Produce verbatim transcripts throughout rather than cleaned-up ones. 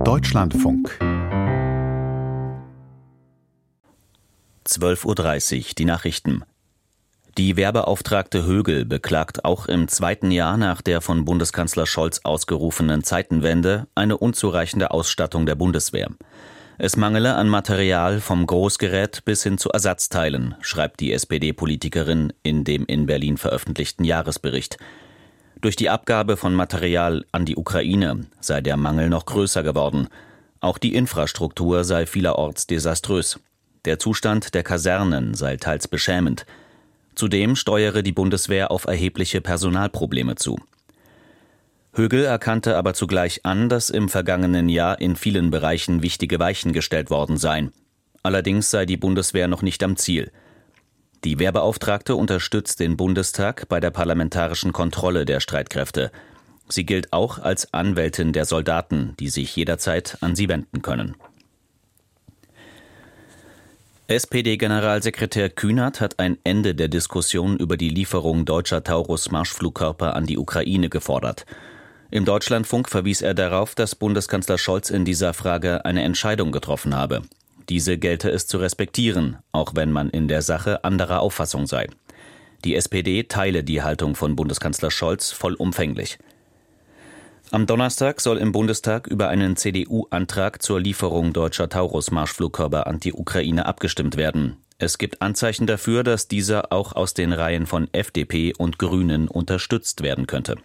Deutschlandfunk. zwölf Uhr dreißig, die Nachrichten. Die Wehrbeauftragte Högel beklagt auch im zweiten Jahr nach der von Bundeskanzler Scholz ausgerufenen Zeitenwende eine unzureichende Ausstattung der Bundeswehr. Es mangele an Material vom Großgerät bis hin zu Ersatzteilen, schreibt die S P D-Politikerin in dem in Berlin veröffentlichten Jahresbericht. Durch die Abgabe von Material an die Ukraine sei der Mangel noch größer geworden. Auch die Infrastruktur sei vielerorts desaströs. Der Zustand der Kasernen sei teils beschämend. Zudem steuere die Bundeswehr auf erhebliche Personalprobleme zu. Högel erkannte aber zugleich an, dass im vergangenen Jahr in vielen Bereichen wichtige Weichen gestellt worden seien. Allerdings sei die Bundeswehr noch nicht am Ziel. Die Wehrbeauftragte unterstützt den Bundestag bei der parlamentarischen Kontrolle der Streitkräfte. Sie gilt auch als Anwältin der Soldaten, die sich jederzeit an sie wenden können. S P D-Generalsekretär Kühnert hat ein Ende der Diskussion über die Lieferung deutscher Taurus-Marschflugkörper an die Ukraine gefordert. Im Deutschlandfunk verwies er darauf, dass Bundeskanzler Scholz in dieser Frage eine Entscheidung getroffen habe. Diese gelte es zu respektieren, auch wenn man in der Sache anderer Auffassung sei. Die S P D teile die Haltung von Bundeskanzler Scholz vollumfänglich. Am Donnerstag soll im Bundestag über einen C D U-Antrag zur Lieferung deutscher Taurus-Marschflugkörper an die Ukraine abgestimmt werden. Es gibt Anzeichen dafür, dass dieser auch aus den Reihen von F D P und Grünen unterstützt werden könnte.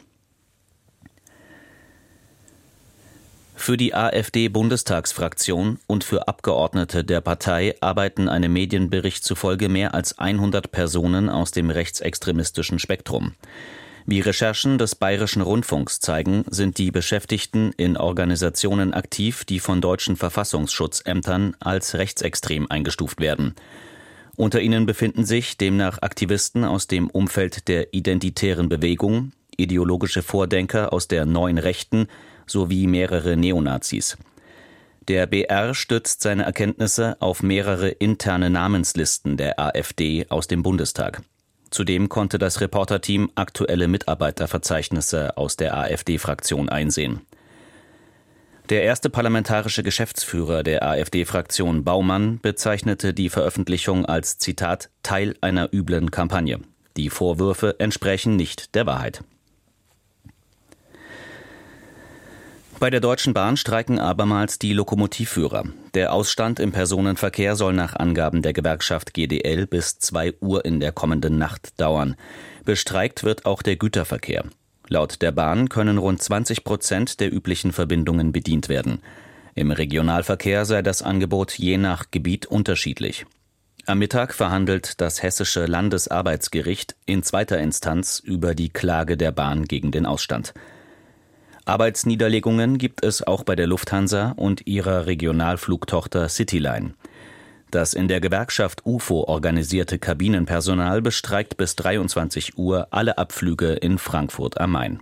Für die AfD-Bundestagsfraktion und für Abgeordnete der Partei arbeiten einem Medienbericht zufolge mehr als hundert Personen aus dem rechtsextremistischen Spektrum. Wie Recherchen des Bayerischen Rundfunks zeigen, sind die Beschäftigten in Organisationen aktiv, die von deutschen Verfassungsschutzämtern als rechtsextrem eingestuft werden. Unter ihnen befinden sich demnach Aktivisten aus dem Umfeld der identitären Bewegung, ideologische Vordenker aus der neuen Rechten sowie mehrere Neonazis. Der B R stützt seine Erkenntnisse auf mehrere interne Namenslisten der AfD aus dem Bundestag. Zudem konnte das Reporterteam aktuelle Mitarbeiterverzeichnisse aus der AfD-Fraktion einsehen. Der erste parlamentarische Geschäftsführer der AfD-Fraktion, Baumann, bezeichnete die Veröffentlichung als, Zitat, Teil einer üblen Kampagne. Die Vorwürfe entsprechen nicht der Wahrheit. Bei der Deutschen Bahn streiken abermals die Lokomotivführer. Der Ausstand im Personenverkehr soll nach Angaben der Gewerkschaft G D L bis zwei Uhr in der kommenden Nacht dauern. Bestreikt wird auch der Güterverkehr. Laut der Bahn können rund zwanzig Prozent der üblichen Verbindungen bedient werden. Im Regionalverkehr sei das Angebot je nach Gebiet unterschiedlich. Am Mittag verhandelt das Hessische Landesarbeitsgericht in zweiter Instanz über die Klage der Bahn gegen den Ausstand. Arbeitsniederlegungen gibt es auch bei der Lufthansa und ihrer Regionalflugtochter Cityline. Das in der Gewerkschaft U F O organisierte Kabinenpersonal bestreikt bis dreiundzwanzig Uhr alle Abflüge in Frankfurt am Main.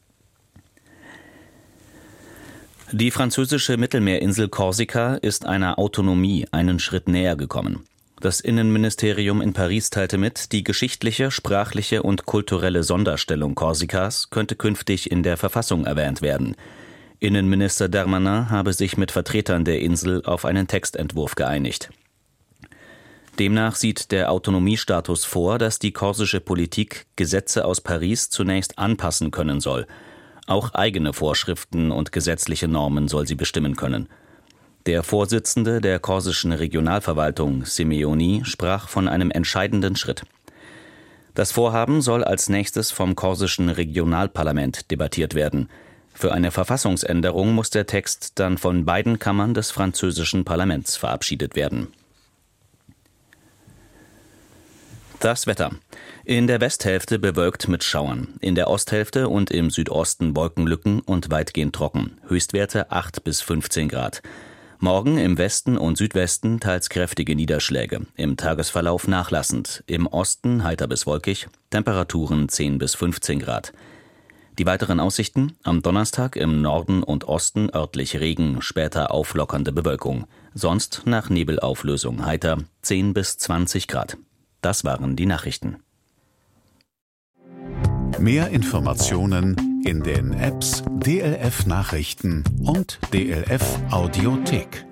Die französische Mittelmeerinsel Korsika ist einer Autonomie einen Schritt näher gekommen. Das Innenministerium in Paris teilte mit, die geschichtliche, sprachliche und kulturelle Sonderstellung Korsikas könnte künftig in der Verfassung erwähnt werden. Innenminister Darmanin habe sich mit Vertretern der Insel auf einen Textentwurf geeinigt. Demnach sieht der Autonomiestatus vor, dass die korsische Politik Gesetze aus Paris zunächst anpassen können soll. Auch eigene Vorschriften und gesetzliche Normen soll sie bestimmen können. Der Vorsitzende der korsischen Regionalverwaltung, Simeoni, sprach von einem entscheidenden Schritt. Das Vorhaben soll als nächstes vom korsischen Regionalparlament debattiert werden. Für eine Verfassungsänderung muss der Text dann von beiden Kammern des französischen Parlaments verabschiedet werden. Das Wetter. In der Westhälfte bewölkt mit Schauern, in der Osthälfte und im Südosten Wolkenlücken und weitgehend trocken. Höchstwerte acht bis fünfzehn Grad. Morgen im Westen und Südwesten teils kräftige Niederschläge, im Tagesverlauf nachlassend, im Osten heiter bis wolkig, Temperaturen zehn bis fünfzehn Grad. Die weiteren Aussichten: am Donnerstag im Norden und Osten örtlich Regen, später auflockernde Bewölkung, sonst nach Nebelauflösung heiter, zehn bis zwanzig Grad. Das waren die Nachrichten. Mehr Informationen in den Apps D L F Nachrichten und D L F Audiothek.